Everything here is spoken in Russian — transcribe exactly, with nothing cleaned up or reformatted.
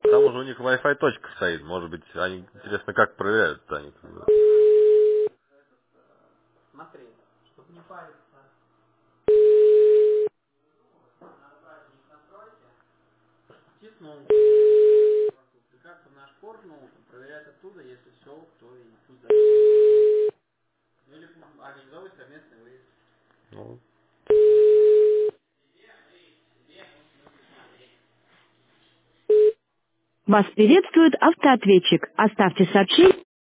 Там уже у них Wi-Fi точка стоит. Может быть, они, интересно, как проверяют они. Смотри, чтобы не париться. Тиснул. Как-то наш порт, ну, проверять оттуда, если все, то и пусть дальше. Ну, или организовывать совместный выезд. Ну, Вас приветствует автоответчик. Оставьте сообщение.